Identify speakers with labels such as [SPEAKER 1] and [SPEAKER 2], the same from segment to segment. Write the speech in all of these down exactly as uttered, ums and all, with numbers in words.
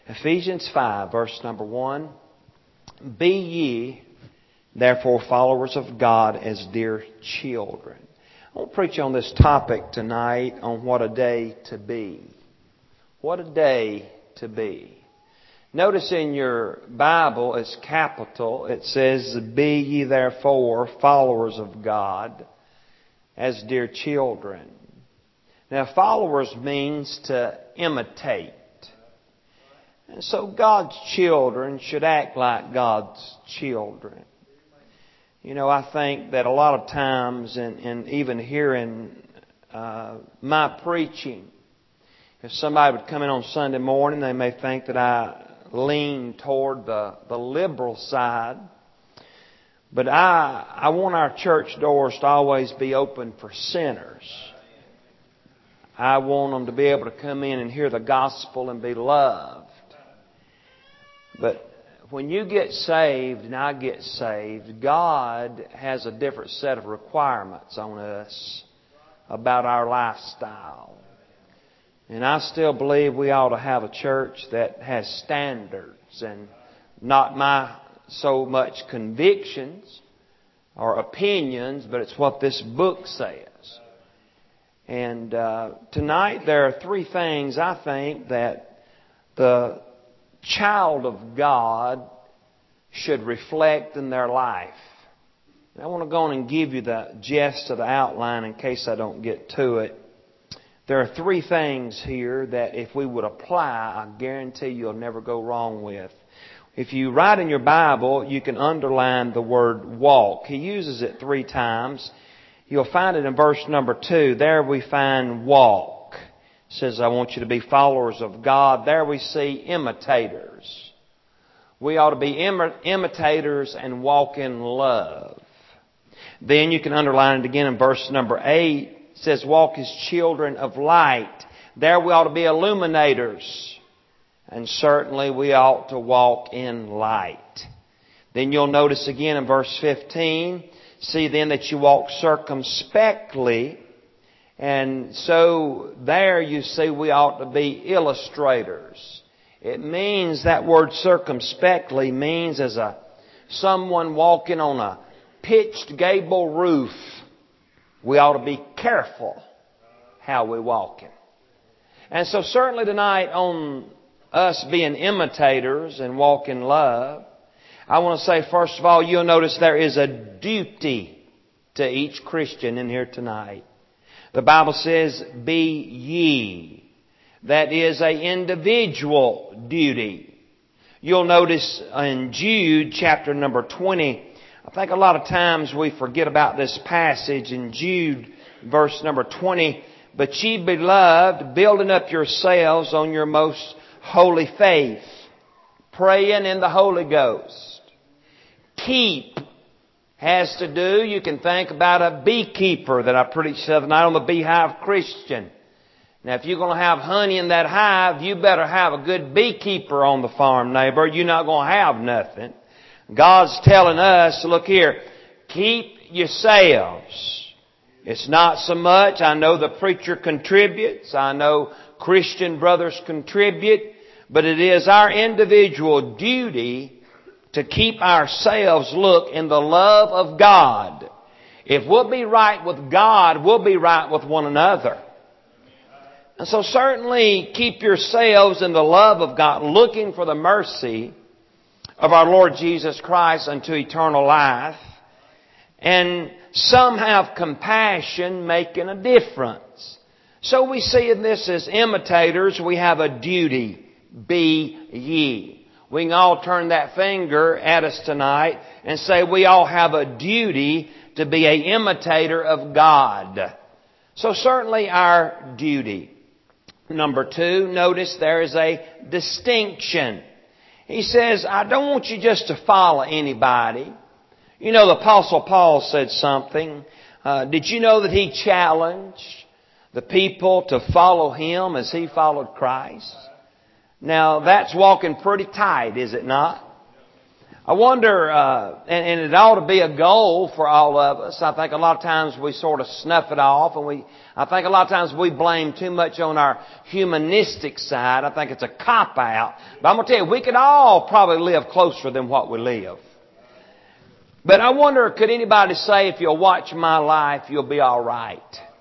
[SPEAKER 1] Ephesians five, verse number one. Be ye therefore followers of God as dear children. I want to preach on this topic tonight on what a day to be. What a day to be. Notice in your Bible, it's capital. It says, be ye therefore followers of God as dear children. Now, followers means to imitate. And so God's children should act like God's children. You know, I think that a lot of times, and, and even hearing uh, my preaching, if somebody would come in on Sunday morning, they may think that I lean toward the, the liberal side. But I, I want our church doors to always be open for sinners. I want them to be able to come in and hear the gospel and be loved. But when you get saved and I get saved, God has a different set of requirements on us about our lifestyle. And I still believe we ought to have a church that has standards and not my so much convictions or opinions, but it's what this book says. And uh, tonight there are three things I think that the child of God should reflect in their life. And I want to go on and give you the gist of the outline in case I don't get to it. There are three things here that if we would apply, I guarantee you'll never go wrong with. If you write in your Bible, you can underline the word walk. He uses it three times. You'll find it in verse number two. There we find walk. It says, I want you to be followers of God. There we see imitators. We ought to be im- imitators and walk in love. Then you can underline it again in verse number eight. It says, walk as children of light. There we ought to be illuminators. And certainly we ought to walk in light. Then you'll notice again in verse fifteen, see then that you walk circumspectly. And so there you see we ought to be illustrators. It means, that word circumspectly means as a someone walking on a pitched gable roof. We ought to be careful how we're walking. And so certainly tonight on us being imitators and walk in love, I want to say first of all, you'll notice there is a duty to each Christian in here tonight. The Bible says, be ye. That is an individual duty. You'll notice in Jude chapter number twenty, I think a lot of times we forget about this passage in Jude verse number twenty. But ye beloved, building up yourselves on your most holy faith, praying in the Holy Ghost. Keep has to do, you can think about a beekeeper that I preached the other night on the Beehive Christian. Now if you're going to have honey in that hive, you better have a good beekeeper on the farm, neighbor. You're not going to have nothing. God's telling us, look here, keep yourselves. It's not so much, I know the preacher contributes, I know Christian brothers contribute, but it is our individual duty to keep ourselves, look, in the love of God. If we'll be right with God, we'll be right with one another. And so certainly keep yourselves in the love of God, looking for the mercy of our Lord Jesus Christ unto eternal life. And some have compassion, making a difference. So we see in this as imitators, we have a duty. Be ye. We can all turn that finger at us tonight and say we all have a duty to be an imitator of God. So certainly our duty. Number two, notice there is a distinction. He says, I don't want you just to follow anybody. You know, the Apostle Paul said something. Uh, did you know that he challenged the people to follow him as he followed Christ? Now, that's walking pretty tight, is it not? I wonder, uh, and, and it ought to be a goal for all of us. I think a lot of times we sort of snuff it off, and we, I think a lot of times we blame too much on our humanistic side. I think it's a cop-out. But I'm going to tell you, we could all probably live closer than what we live. But I wonder, could anybody say, if you'll watch my life, you'll be all right?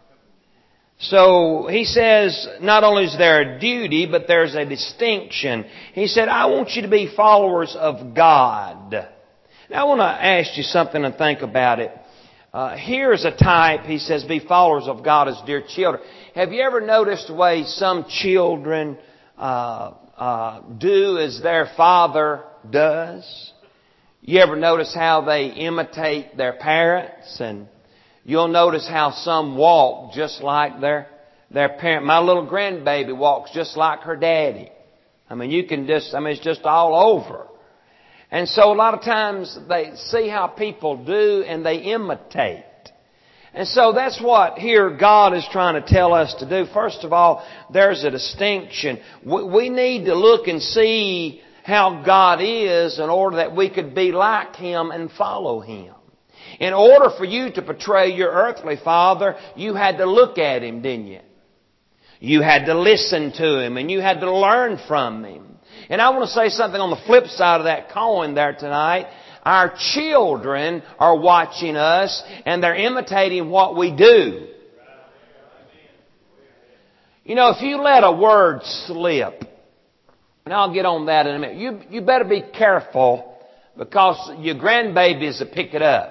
[SPEAKER 1] So he says, not only is there a duty, but there's a distinction. He said, I want you to be followers of God. Now I want to ask you something and think about it. Uh, here's a type, he says, be followers of God as dear children. Have you ever noticed the way some children uh, uh, do as their father does? You ever notice how they imitate their parents? And you'll notice how some walk just like their, their parent. My little grandbaby walks just like her daddy. I mean, you can just, I mean, it's just all over. And so a lot of times they see how people do and they imitate. And so that's what here God is trying to tell us to do. First of all, there's a distinction. We need to look and see how God is in order that we could be like Him and follow Him. In order for you to portray your earthly father, you had to look at him, didn't you? You had to listen to him and you had to learn from him. And I want to say something on the flip side of that coin there tonight. Our children are watching us and they're imitating what we do. You know, if you let a word slip, and I'll get on that in a minute, you, you better be careful because your grandbabies will pick it up.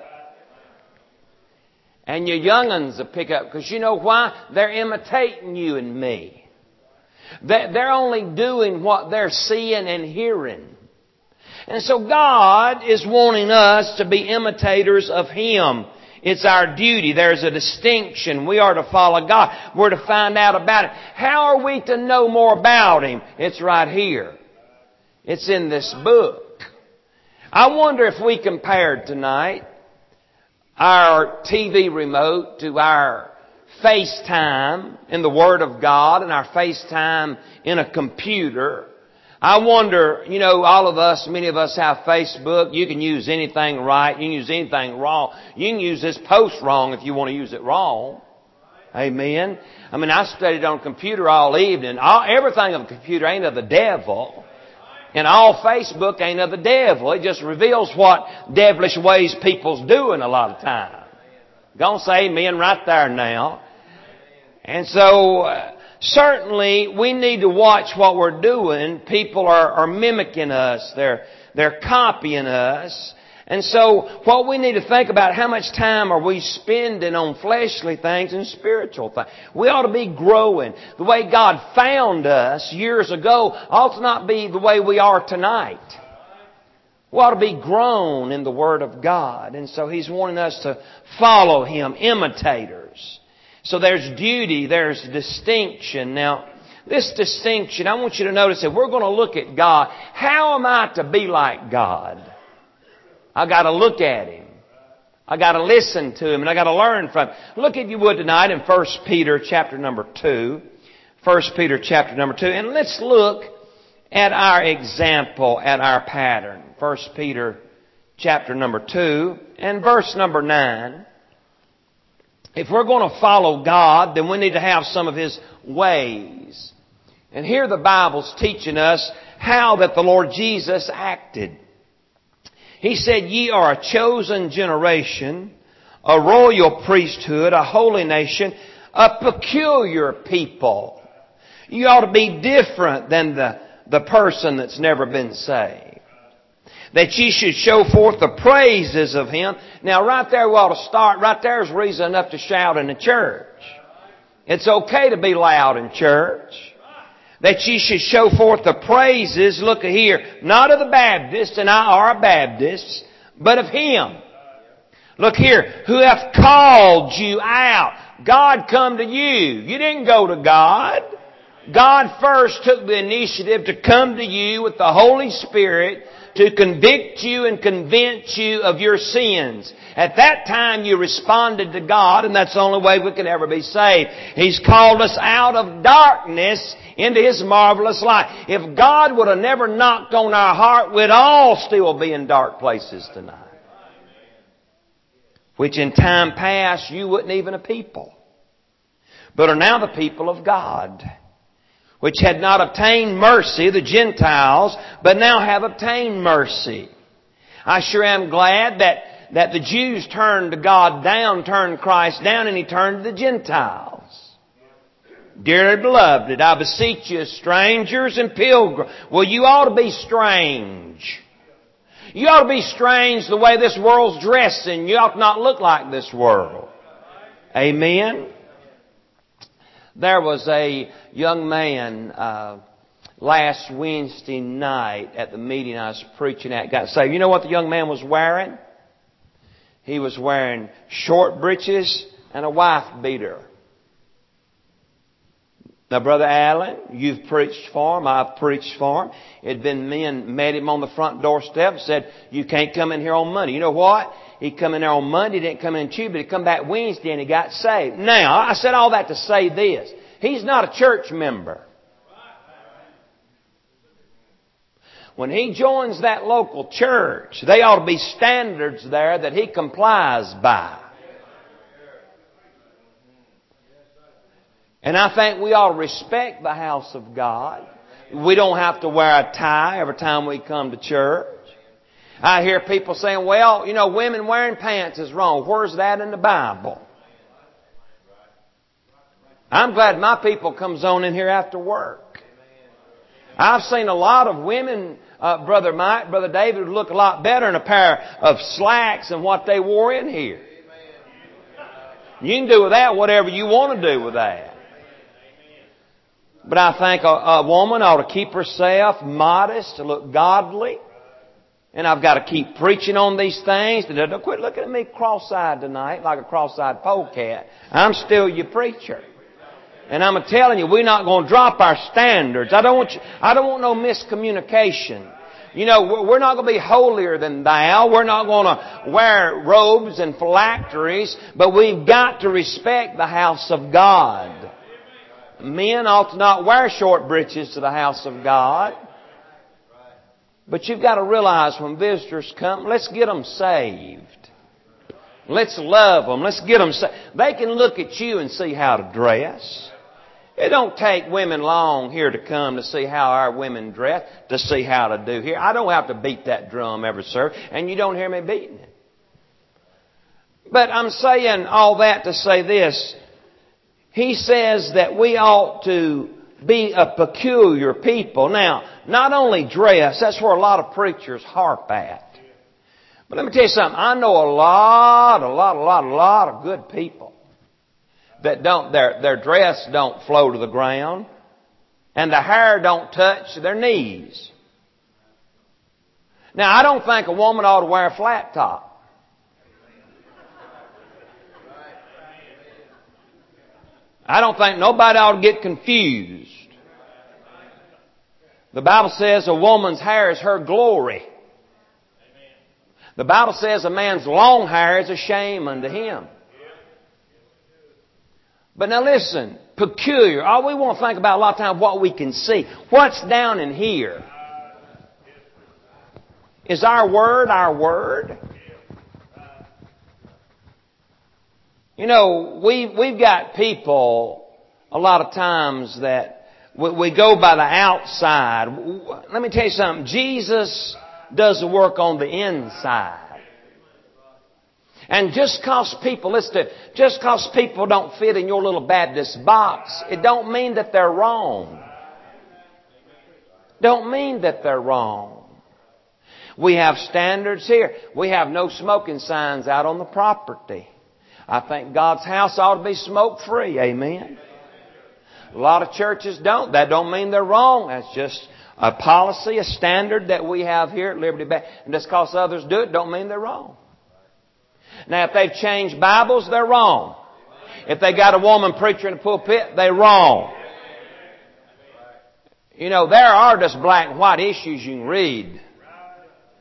[SPEAKER 1] And your young'uns will pick up. Because you know why? They're imitating you and me. They're only doing what they're seeing and hearing. And so God is wanting us to be imitators of Him. It's our duty. There's a distinction. We are to follow God. We're to find out about it. How are we to know more about Him? It's right here. It's in this book. I wonder if we compared tonight our T V remote to our FaceTime in the Word of God and our FaceTime in a computer. I wonder, you know, all of us, many of us have Facebook. You can use anything right. You can use anything wrong. You can use this post wrong if you want to use it wrong. Amen. I mean, I studied on a computer all evening. All, everything on a computer ain't of the devil. And all Facebook ain't of the devil. It just reveals what devilish ways people's doing a lot of time. Gonna say amen right there now. And so, uh, certainly we need to watch what we're doing. People are, are mimicking us. They're, they're copying us. And so what we need to think about, how much time are we spending on fleshly things and spiritual things? We ought to be growing. The way God found us years ago ought to not be the way we are tonight. We ought to be grown in the Word of God. And so He's wanting us to follow Him, imitators. So there's duty, there's distinction. Now, this distinction, I want you to notice that we're going to look at God. How am I to be like God? I got to look at Him. I got to listen to Him, and I got to learn from Him. Look, if you would, tonight in First Peter chapter number two. First Peter chapter number two. And let's look at our example, at our pattern. First Peter chapter number two and verse number nine. If we're going to follow God, then we need to have some of His ways. And here the Bible's teaching us how that the Lord Jesus acted. He said, ye are a chosen generation, a royal priesthood, a holy nation, a peculiar people. You ought to be different than the, the person that's never been saved. That ye should show forth the praises of Him. Now right there we ought to start. Right there is reason enough to shout in the church. It's okay to be loud in church. That ye should show forth the praises, look here, not of the Baptists, and I are a Baptist, but of Him. Look here, who hath called you out. God come to you. You didn't go to God. God first took the initiative to come to you with the Holy Spirit to convict you and convince you of your sins. At that time you responded to God, and that's the only way we can ever be saved. He's called us out of darkness into His marvelous light. If God would have never knocked on our heart, we'd all still be in dark places tonight. Which in time past you wouldn't even a people, but are now the people of God, which had not obtained mercy, the Gentiles, but now have obtained mercy. I sure am glad that, that the Jews turned to God down, turned Christ down, and He turned to the Gentiles. Dearly beloved, I beseech you, strangers and pilgrims. Well, you ought to be strange. You ought to be strange the way this world's dressing. You ought not look like this world. Amen. There was a young man uh, last Wednesday night at the meeting I was preaching at. Got saved. You know what the young man was wearing? He was wearing short breeches and a wife beater. Now, Brother Allen, you've preached for him. I've preached for him. It had been men met him on the front doorstep and said, you can't come in here on Monday. You know what? He come in there on Monday, didn't come in Tuesday, he come back Wednesday and he got saved. Now, I said all that to say this. He's not a church member. When he joins that local church, they ought to be standards there that he complies by. And I think we ought to respect the house of God. We don't have to wear a tie every time we come to church. I hear people saying, well, you know, women wearing pants is wrong. Where's that in the Bible? I'm glad my people comes on in here after work. I've seen a lot of women, uh, Brother Mike, Brother David, look a lot better in a pair of slacks than what they wore in here. You can do with that whatever you want to do with that. But I think a, a woman ought to keep herself modest, to look godly. And I've got to keep preaching on these things. Don't quit looking at me cross-eyed tonight like a cross-eyed polecat. I'm still your preacher. And I'm telling you, we're not going to drop our standards. I don't want you, I don't want no miscommunication. You know, we're not going to be holier than thou. We're not going to wear robes and phylacteries. But we've got to respect the house of God. Men ought to not wear short breeches to the house of God. But you've got to realize when visitors come, let's get them saved. Let's love them. Let's get them saved. They can look at you and see how to dress. It don't take women long here to come to see how our women dress, to see how to do here. I don't have to beat that drum every service, and you don't hear me beating it. But I'm saying all that to say this. He says that we ought to be a peculiar people. Now, not only dress, that's where a lot of preachers harp at. But let me tell you something. I know a lot, a lot, a lot, a lot of good people that don't, their, their dress don't flow to the ground and the hair don't touch their knees. Now, I don't think a woman ought to wear a flat top. I don't think nobody ought to get confused. The Bible says a woman's hair is her glory. The Bible says a man's long hair is a shame unto him. But now listen, peculiar. All we want to think about a lot of times what we can see. What's down in here? Is our word our word? You know, we, we've got people a lot of times that we, we go by the outside. Let me tell you something. Jesus does the work on the inside. And just cause people, listen, just cause people don't fit in your little Baptist box, it don't mean that they're wrong. Don't mean that they're wrong. We have standards here. We have no smoking signs out on the property. I think God's house ought to be smoke-free. Amen. A lot of churches don't. That don't mean they're wrong. That's just a policy, a standard that we have here at Liberty Baptist. And just because others do it don't mean they're wrong. Now, if they've changed Bibles, they're wrong. If they got a woman preacher in the pulpit, they're wrong. You know, there are just black and white issues you can read.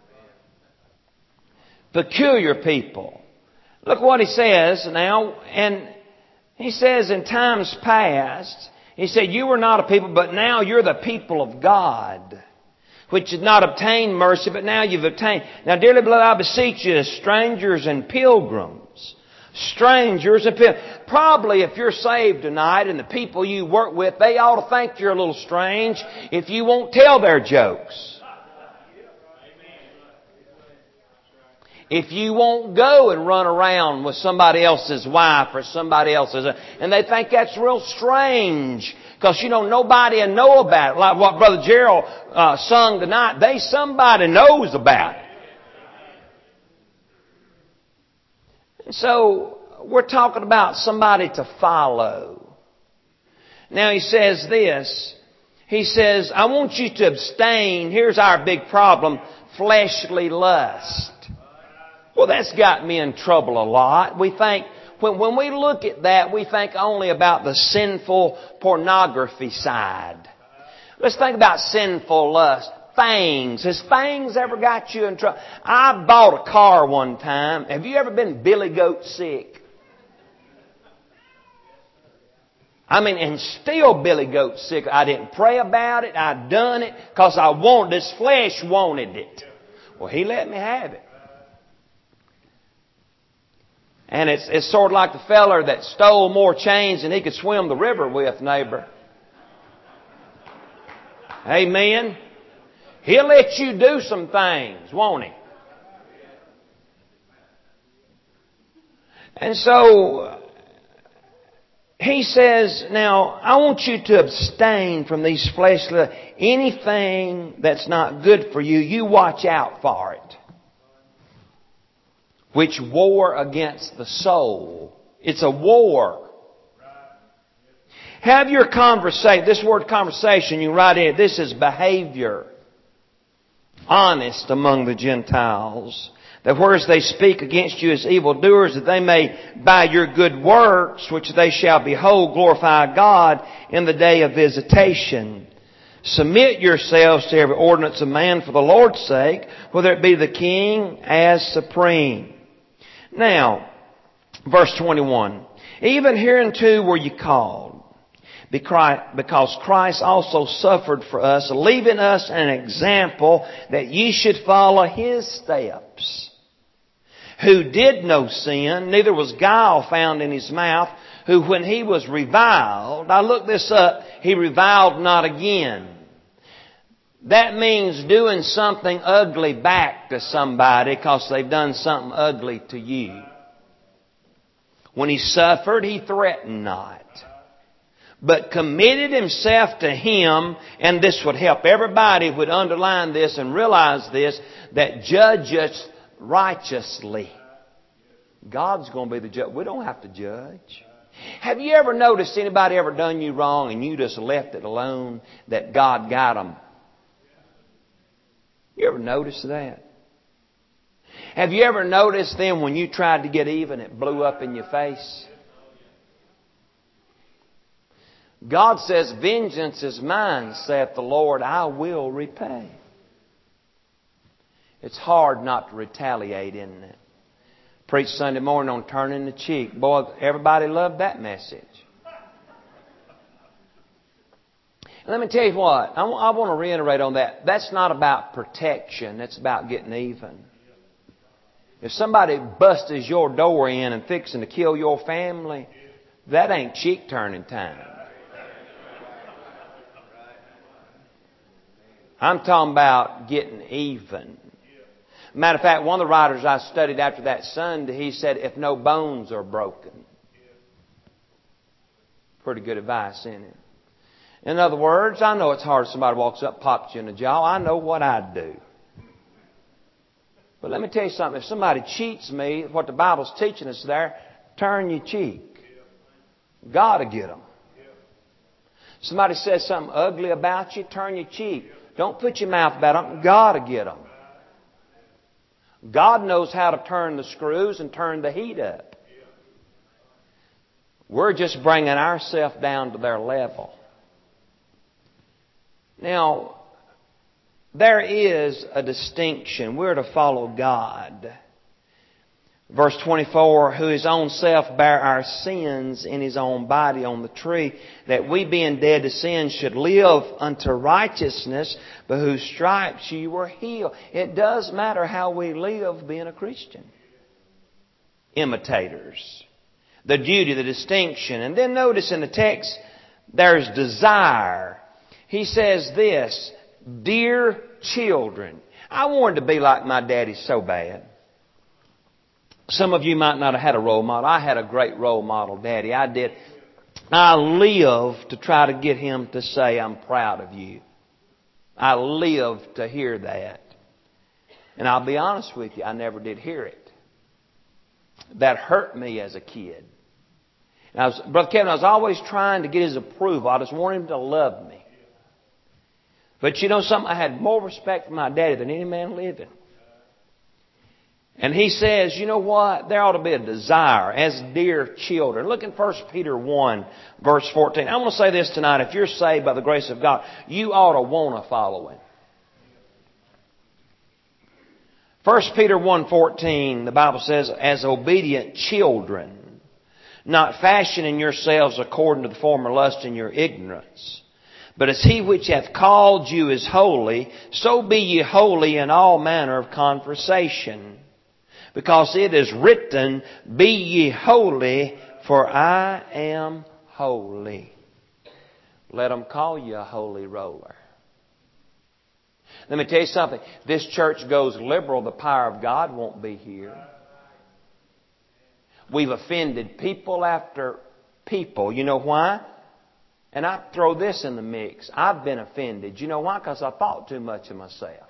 [SPEAKER 1] peculiar people. Look what he says now. And he says in times past, he said, you were not a people, but now you're the people of God, which did not obtain mercy, but now you've obtained. Now, dearly beloved, I beseech you, as strangers and pilgrims, strangers and pilgrims. Probably if you're saved tonight and the people you work with, they ought to think you're a little strange if you won't tell their jokes. If you won't go and run around with somebody else's wife or somebody else's, and they think that's real strange because, you know, nobody will know about it. Like what Brother Gerald uh, sung tonight, they somebody knows about it. And so we're talking about somebody to follow. Now he says this. He says, I want you to abstain. Here's our big problem, fleshly lust. Well, that's got me in trouble a lot. We think, when, when we look at that, we think only about the sinful pornography side. Let's think about sinful lust. Fangs. Has fangs ever got you in trouble? I bought a car one time. Have you ever been billy goat sick? I mean, and still billy goat sick. I didn't pray about it. I done it because I wanted, this flesh wanted it. Well, He let me have it. And it's, it's sort of like the feller that stole more chains than he could swim the river with, neighbor. Amen. He'll let you do some things, won't He? And so, He says, now, I want you to abstain from these fleshly, anything that's not good for you, you watch out for it. Which war against the soul. It's a war. Have your conversation. This word conversation, you write in, this is behavior. Honest among the Gentiles. That whereas they speak against you as evildoers, that they may by your good works, which they shall behold, glorify God in the day of visitation. Submit yourselves to every ordinance of man for the Lord's sake, whether it be the king as supreme. Now, verse twenty-one. Even hereunto were you called, because Christ also suffered for us, leaving us an example that ye should follow His steps. Who did no sin, neither was guile found in His mouth, who when He was reviled, I looked this up, He reviled not again. That means doing something ugly back to somebody because they've done something ugly to you. When He suffered, He threatened not, but committed Himself to Him, and this would help everybody would underline this and realize this, that judge us righteously. God's going to be the judge. We don't have to judge. Have you ever noticed anybody ever done you wrong and you just left it alone, that God got them? You ever noticed that? Have you ever noticed then when you tried to get even, it blew up in your face? God says, vengeance is mine, saith the Lord, I will repay. It's hard not to retaliate, isn't it? Preach Sunday morning on turning the cheek. Boy, everybody loved that message. Let me tell you what, I want to reiterate on that. That's not about protection. It's about getting even. If somebody busts your door in and fixing to kill your family, that ain't cheek turning time. I'm talking about getting even. Matter of fact, one of the writers I studied after that Sunday, he said, if no bones are broken. Pretty good advice, isn't it? In other words, I know it's hard if somebody walks up, pops you in the jaw. I know what I'd do. But let me tell you something. If somebody cheats me, what the Bible's teaching us there, turn your cheek. God will get them. Somebody says something ugly about you, turn your cheek. Don't put your mouth about them. God will get them. God knows how to turn the screws and turn the heat up. We're just bringing ourselves down to their level. Now, there is a distinction. We're to follow God. Verse twenty-four, who his own self bare our sins in his own body on the tree, that we being dead to sin should live unto righteousness, by whose stripes ye were healed. It does matter how we live being a Christian. Imitators. The duty, the distinction. And then notice in the text, there's desire. He says this, dear children. I wanted to be like my daddy so bad. Some of you might not have had a role model. I had a great role model, Daddy. I did. I lived to try to get him to say, I'm proud of you. I lived to hear that. And I'll be honest with you, I never did hear it. That hurt me as a kid. And I was, Brother Kevin, I was always trying to get his approval. I just wanted him to love me. But you know something? I had more respect for my daddy than any man living. And he says, you know what? There ought to be a desire as dear children. Look in First Peter one, verse fourteen. I want to say this tonight. If you're saved by the grace of God, you ought to want to follow Him. First Peter one fourteen, the Bible says, as obedient children, not fashioning yourselves according to the former lust in your ignorance. But as He which hath called you is holy, so be ye holy in all manner of conversation. Because it is written, be ye holy, for I am holy. Let them call you a holy roller. Let me tell you something. This church goes liberal, the power of God won't be here. We've offended people after people. You know why? And I throw this in the mix. I've been offended. You know why? Because I thought too much of myself.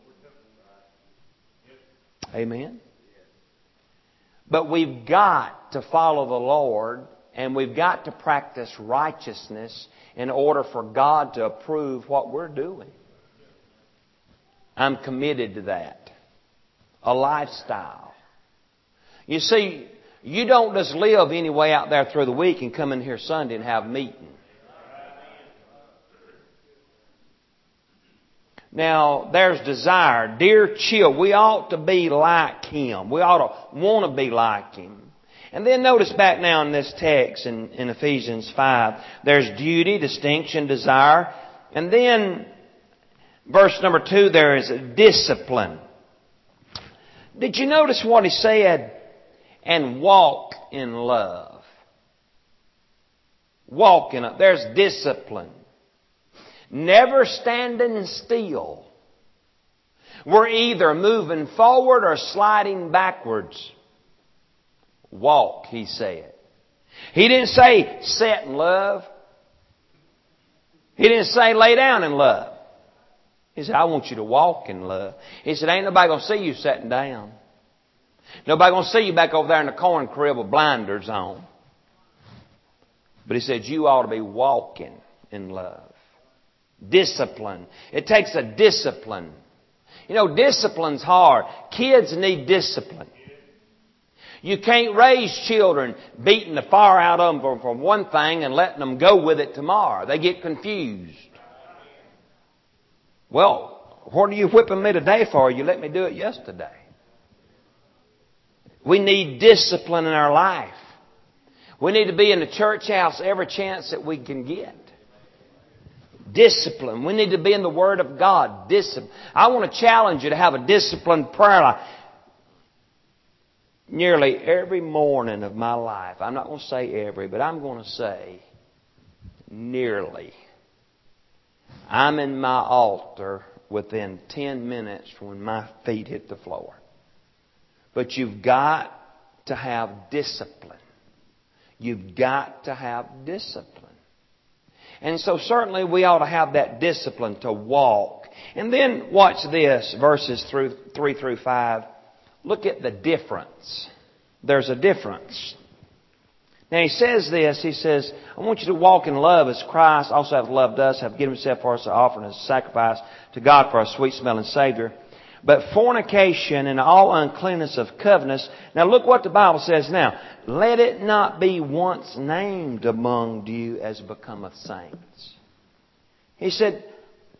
[SPEAKER 1] Amen. But we've got to follow the Lord, and we've got to practice righteousness in order for God to approve what we're doing. I'm committed to that. A lifestyle. You see, you don't just live anyway out there through the week and come in here Sunday and have a meeting. Now, there's desire. Dear children, we ought to be like Him. We ought to want to be like Him. And then notice back now in this text in, in Ephesians five, there's duty, distinction, desire. And then, verse number two, there is discipline. Did you notice what he said? And walk in love. Walk in love. There's discipline. Never standing still. We're either moving forward or sliding backwards. Walk, he said. He didn't say sit in love. He didn't say lay down in love. He said, I want you to walk in love. He said, ain't nobody going to see you sitting down. Nobody going to see you back over there in the corn crib with blinders on. But he said, you ought to be walking in love. Discipline. It takes a discipline. You know, discipline's hard. Kids need discipline. You can't raise children beating the fire out of them for one thing and letting them go with it tomorrow. They get confused. Well, what are you whipping me today for? You let me do it yesterday. We need discipline in our life. We need to be in the church house every chance that we can get. Discipline. We need to be in the Word of God. Discipline. I want to challenge you to have a disciplined prayer life. Nearly every morning of my life, I'm not going to say every, but I'm going to say nearly, I'm in my altar within ten minutes from when my feet hit the floor. But you've got to have discipline. You've got to have discipline. And so certainly we ought to have that discipline to walk. And then watch this, verses through three through five. Look at the difference. There's a difference. Now he says this, he says, I want you to walk in love as Christ also hath loved us, hath given himself for us to offer as a sacrifice to God for a sweet smelling Savior. But fornication and all uncleanness of covetousness. Now look what the Bible says now. Let it not be once named among you as becometh saints. He said,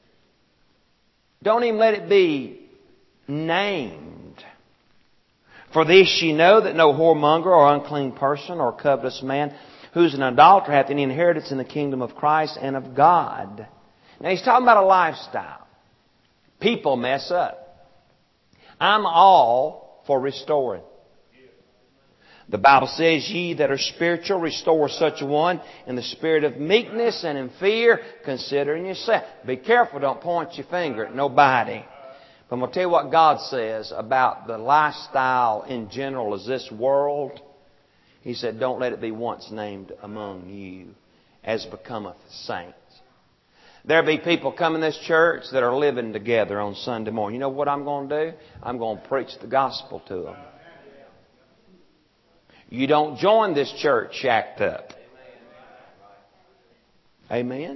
[SPEAKER 1] don't even let it be named. For this ye know that no whoremonger or unclean person or covetous man who's an adulterer hath any inheritance in the kingdom of Christ and of God. Now he's talking about a lifestyle. People mess up. I'm all for restoring. The Bible says, ye that are spiritual, restore such a one in the spirit of meekness and in fear, considering yourself. Be careful, don't point your finger at nobody. But I'm going to tell you what God says about the lifestyle in general as this world. He said, don't let it be once named among you as becometh saints. There'll be people coming to this church that are living together on Sunday morning. You know what I'm going to do? I'm going to preach the gospel to them. You don't join this church shacked up. Amen?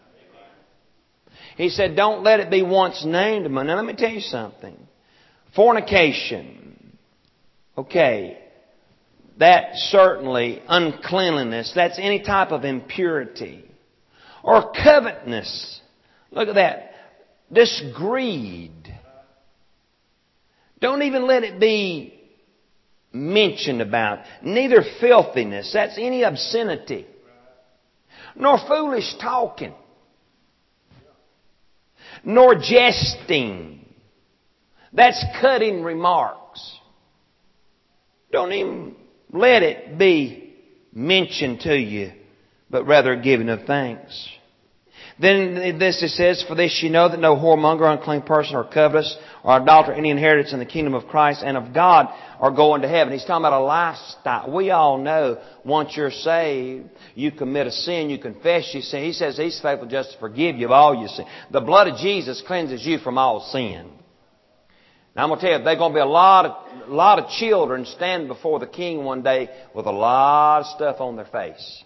[SPEAKER 1] He said, don't let it be once named among. Now let me tell you something. Fornication. Okay. That certainly, uncleanliness. That's any type of impurity. Or covetousness. Look at that. This greed. Don't even let it be mentioned about. Neither filthiness. That's any obscenity. Nor foolish talking. Nor jesting. That's cutting remarks. Don't even let it be mentioned to you, but rather giving of thanks. Then this it says, for this you know that no whoremonger, unclean person, or covetous, or adulterer, any inheritance in the kingdom of Christ and of God are going to heaven. He's talking about a lifestyle. We all know once you're saved, you commit a sin, you confess your sin. He says He's faithful just to forgive you of all your sin. The blood of Jesus cleanses you from all sin. Now I'm going to tell you, there's going to be a lot of, a lot of children standing before the King one day with a lot of stuff on their face.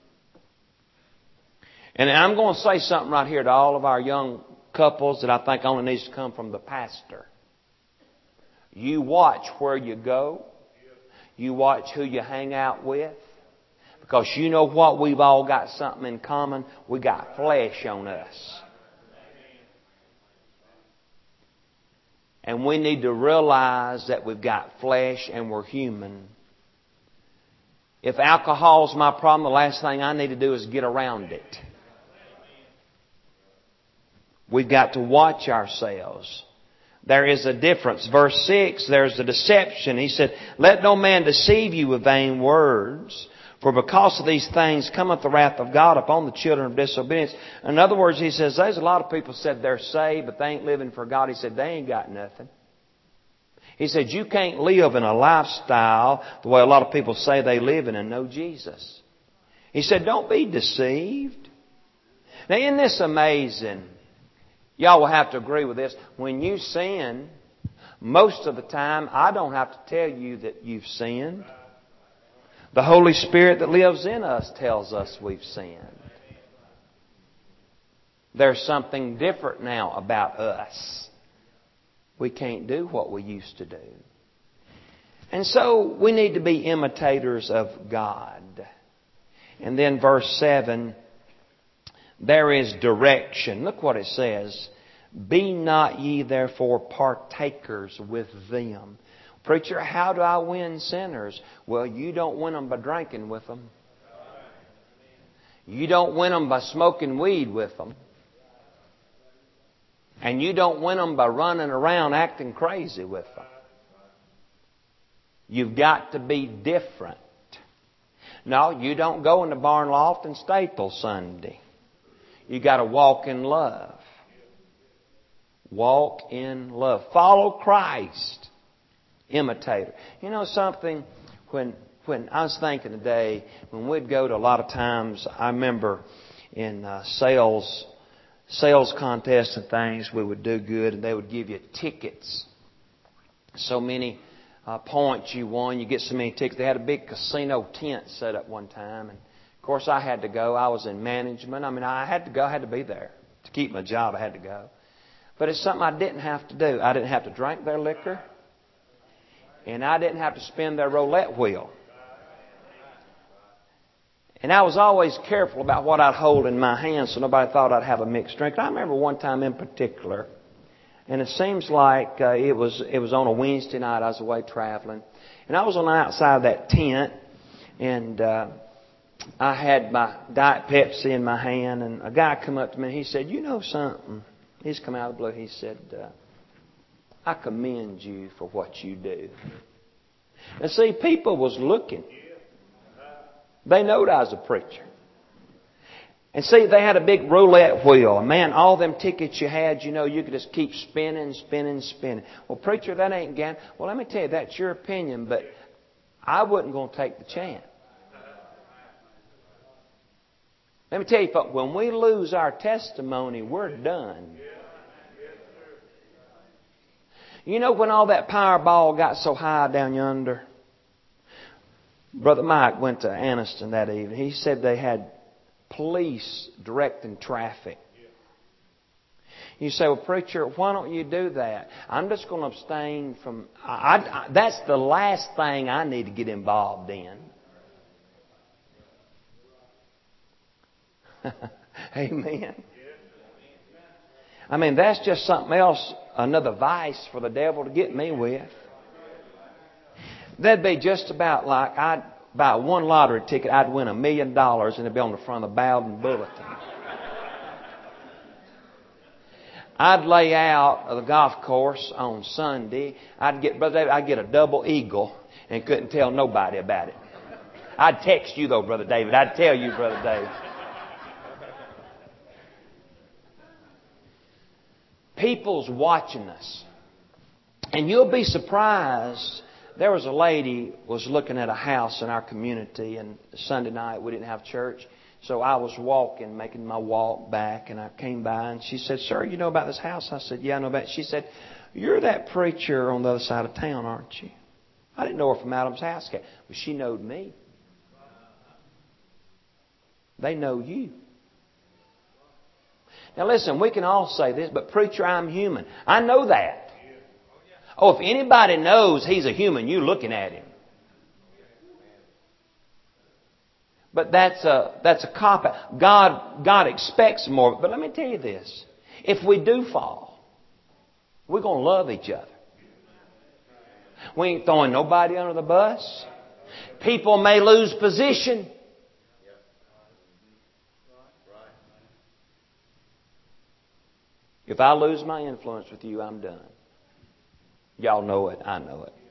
[SPEAKER 1] And I'm going to say something right here to all of our young couples that I think only needs to come from the pastor. You watch where you go. You watch who you hang out with. Because you know what? We've all got something in common. We got flesh on us. And we need to realize that we've got flesh and we're human. If alcohol's my problem, the last thing I need to do is get around it. We've got to watch ourselves. There is a difference. Verse six, there's a deception. He said, let no man deceive you with vain words, for because of these things cometh the wrath of God upon the children of disobedience. In other words, he says, there's a lot of people said they're saved, but they ain't living for God. He said, they ain't got nothing. He said, you can't live in a lifestyle the way a lot of people say they live in and know Jesus. He said, don't be deceived. Now, isn't this amazing? Y'all will have to agree with this. When you sin, most of the time, I don't have to tell you that you've sinned. The Holy Spirit that lives in us tells us we've sinned. There's something different now about us. We can't do what we used to do. And so we need to be imitators of God. And then verse seven, there is direction. Look what it says. Be not ye therefore partakers with them. Preacher, how do I win sinners? Well, you don't win them by drinking with them. You don't win them by smoking weed with them. And you don't win them by running around acting crazy with them. You've got to be different. No, you don't go in the barn loft and staple Sunday. You got to walk in love. Walk in love. Follow Christ. Imitator. You know something? When when I was thinking today, when we'd go to a lot of times, I remember in uh, sales sales contests and things, we would do good, and they would give you tickets. So many uh, points you won, you get so many tickets. They had a big casino tent set up one time, and of course I had to go. I was in management. I mean, I had to go. I had to be there to keep my job. I had to go. But it's something I didn't have to do. I didn't have to drink their liquor. And I didn't have to spin their roulette wheel. And I was always careful about what I'd hold in my hand so nobody thought I'd have a mixed drink. And I remember one time in particular, And it seems like uh, it was it was on a Wednesday night. I was away traveling. And I was on the outside of that tent. And uh, I had my Diet Pepsi in my hand. And a guy come up to me and he said, "You know something?" He's come out of the blue. He said, uh, "I commend you for what you do." And see, people was looking. They knowed I was a preacher. And see, they had a big roulette wheel. And man, all them tickets you had, you know, you could just keep spinning, spinning, spinning. Well, preacher, that ain't gambling. Well, let me tell you, that's your opinion, but I wasn't going to take the chance. Let me tell you, folks, when we lose our testimony, we're done. You know, when all that Powerball got so high down yonder, Brother Mike went to Anniston that evening. He said they had police directing traffic. You say, "Well, preacher, why don't you do that?" I'm just going to abstain from... I, I, that's the last thing I need to get involved in. Amen. I mean, that's just something else, another vice for the devil to get me with. That'd be just about like I'd buy one lottery ticket, I'd win a million dollars, and it'd be on the front of the Bowden Bulletin. I'd lay out the golf course on Sunday. I'd get, Brother David, I'd get a double eagle and couldn't tell nobody about it. I'd text you though, Brother David. I'd tell you, Brother David. People's watching us. And you'll be surprised. There was a lady was looking at a house in our community, and Sunday night we didn't have church. So I was walking, making my walk back, and I came by, and she said, "Sir, you know about this house?" I said, "Yeah, I know about it." She said, "You're that preacher on the other side of town, aren't you?" I didn't know her from Adam's house cat, but she knowed me. They know you. Now listen, we can all say this, but preacher, I'm human. I know that. Oh, if anybody knows he's a human, you looking at him. But that's a that's a cop out. God God expects more. But let me tell you this: if we do fall, we're going to love each other. We ain't throwing nobody under the bus. People may lose position. If I lose my influence with you, I'm done. Y'all know it. I know it.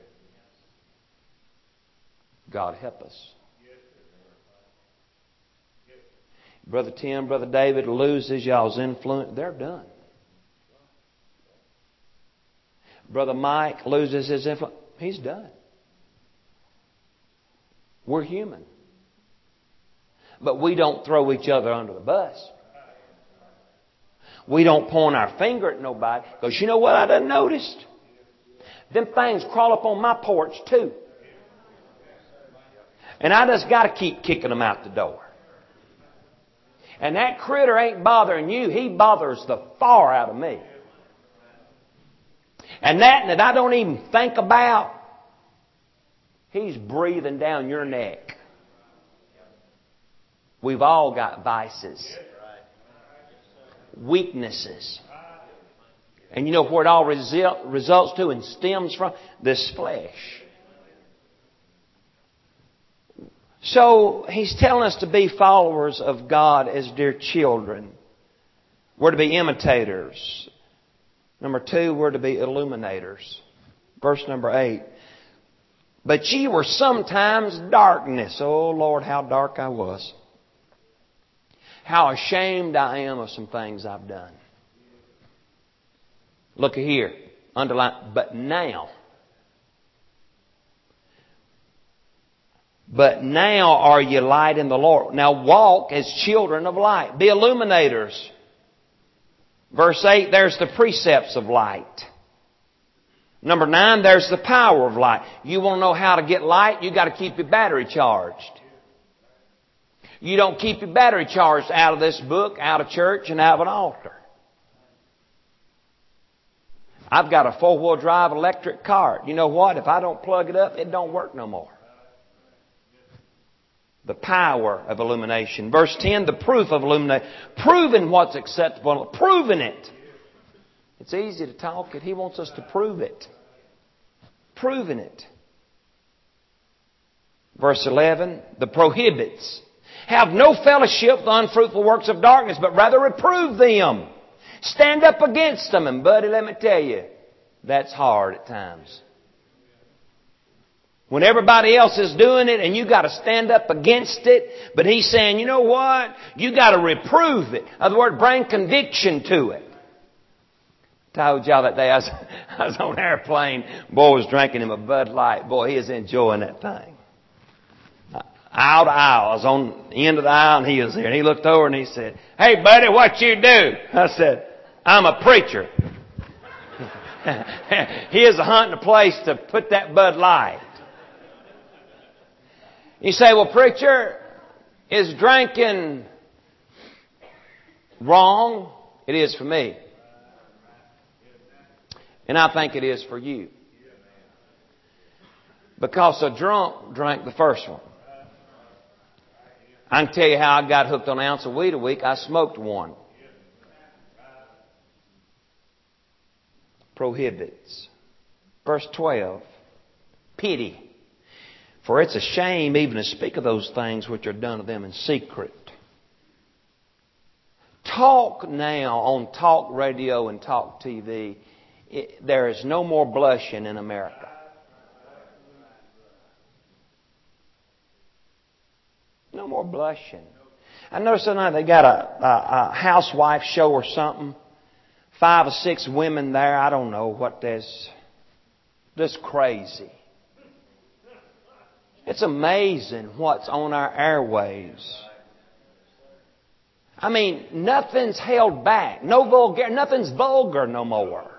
[SPEAKER 1] God help us. Brother Tim, Brother David loses y'all's influence, they're done. Brother Mike loses his influence, he's done. We're human. But we don't throw each other under the bus. We don't point our finger at nobody. Because you know what I done noticed? Them things crawl up on my porch too. And I just got to keep kicking them out the door. And that critter ain't bothering you. He bothers the far out of me. And that that I don't even think about, he's breathing down your neck. We've all got vices. Weaknesses. And you know where it all result, results to and stems from? This flesh. So he's telling us to be followers of God as dear children. We're to be imitators. Number two, we're to be illuminators. Verse number eight. But ye were sometimes darkness. Oh Lord, how dark I was. How ashamed I am of some things I've done. Look here. Underline. But now. But now are ye light in the Lord. Now walk as children of light. Be illuminators. Verse eight, there's the precepts of light. Number nine, there's the power of light. You want to know how to get light? You got to keep your battery charged. You don't keep your battery charged out of this book, out of church, and out of an altar. I've got a four-wheel drive electric car. You know what? If I don't plug it up, it don't work no more. The power of illumination. Verse ten, the proof of illumination. Proving what's acceptable. Proving it. It It's easy to talk it. He wants us to prove it. Proving it. Verse eleven, the prohibits. Have no fellowship with the unfruitful works of darkness, but rather reprove them. Stand up against them. And buddy, let me tell you, that's hard at times. When everybody else is doing it and you got to stand up against it, but he's saying, you know what? You got to reprove it. In other words, bring conviction to it. I told y'all that day I was, I was on an airplane. Boy was drinking him a Bud Light. Boy, he is enjoying that thing. Aisle to aisle. I was on the end of the aisle and he was there. And he looked over and he said, "Hey buddy, what you do?" I said, "I'm a preacher." He is hunting a place to put that Bud Light. You say, "Well, preacher, is drinking wrong?" It is for me. And I think it is for you. Because a drunk drank the first one. I can tell you how I got hooked on an ounce of weed a week. I smoked one. Prohibits. Verse twelve. Pity. For it's a shame even to speak of those things which are done to them in secret. Talk now on talk radio and talk T V. It, there is no more blushing in America. No more blushing. I noticed tonight they got a, a, a housewife show or something. Five or six women there. I don't know what that's. Just crazy. It's amazing what's on our airwaves. I mean, nothing's held back. No vulgar. Nothing's vulgar no more.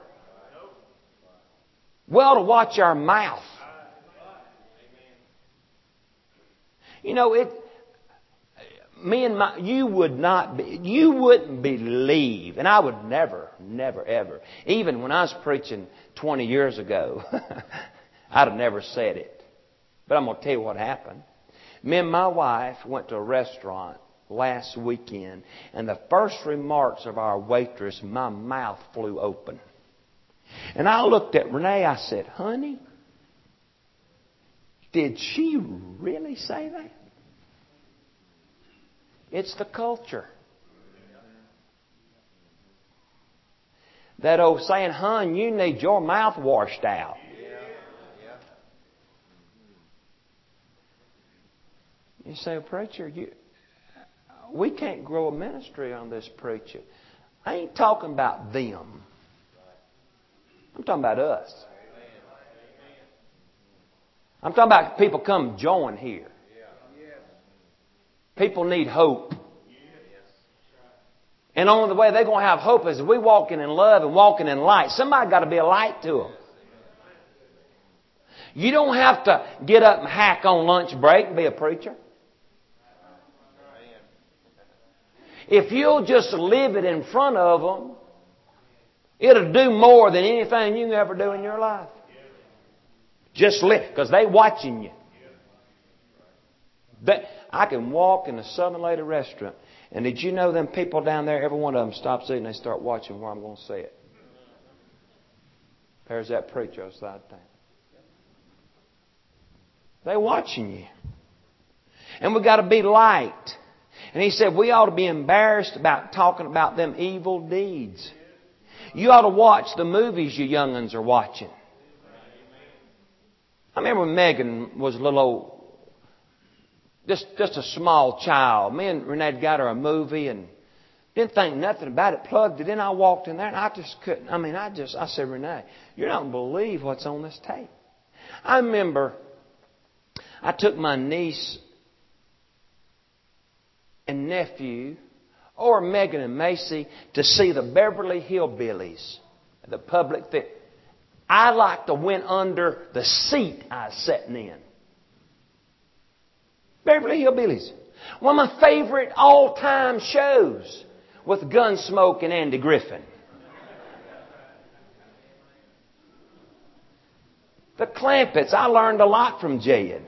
[SPEAKER 1] We ought to watch our mouth. You know, it. Me and my, you would not be, you wouldn't believe, and I would never, never, ever, even when I was preaching twenty years ago, I'd have never said it. But I'm going to tell you what happened. Me and my wife went to a restaurant last weekend, and the first remarks of our waitress, my mouth flew open. And I looked at Renee, I said, "Honey, did she really say that?" It's the culture. That old saying, "Hon, you need your mouth washed out." You say, "Preacher, you, we can't grow a ministry on this preacher." I ain't talking about them. I'm talking about us. I'm talking about people come join here. People need hope. And only the way they're going to have hope is if we walking in love and walking in light. Somebody got to be a light to them. You don't have to get up and hack on lunch break and be a preacher. If you'll just live it in front of them, it'll do more than anything you can ever do in your life. Just live, because they watching you. They, I can walk in the Southern Lady restaurant, and did you know them people down there, every one of them stops eating and they start watching where I'm going to say it. There's that preacher outside town. They're watching you. And we've got to be light. And he said we ought to be embarrassed about talking about them evil deeds. You ought to watch the movies you young'uns are watching. I remember when Megan was a little old, just, just a small child. Me and Renee got her a movie and didn't think nothing about it. Plugged it in. I walked in there and I just couldn't. I mean, I just, I said, "Renee, you're not going to believe what's on this tape." I remember I took my niece and nephew, or Megan and Macy, to see the Beverly Hillbillies, the public theater. I like to went under the seat I was sitting in. Beverly Hillbillies. One of my favorite all-time shows with Gunsmoke and Andy Griffin. The Clampetts. I learned a lot from Jed.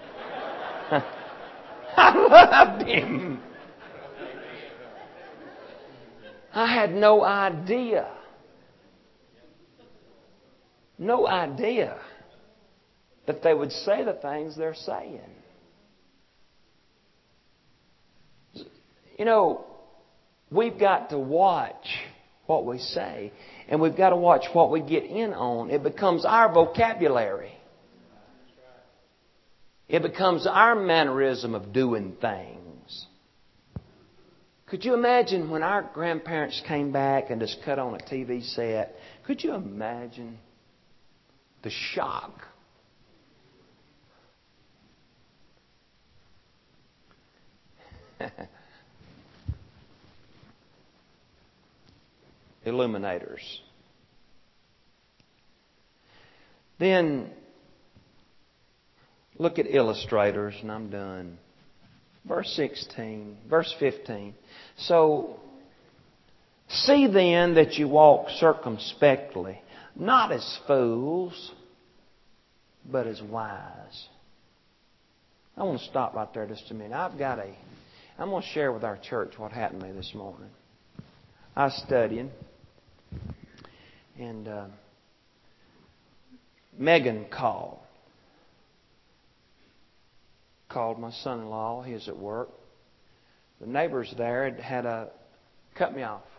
[SPEAKER 1] I loved him. I had no idea no idea that they would say the things they're saying. You know, we've got to watch what we say, and we've got to watch what we get in on. It becomes our vocabulary. It becomes our mannerism of doing things. Could you imagine when our grandparents came back and just cut on a T V set? Could you imagine the shock? Illuminators. Then look at illustrators, and I'm done. Verse sixteen, verse fifteen. So, see then that you walk circumspectly, not as fools, but as wise. I want to stop right there just a minute. I've got a, I'm going to share with our church what happened to me this morning. I was studying, and uh, Megan called. Called my son-in-law. He was at work. The neighbors there had, had a, cut me off.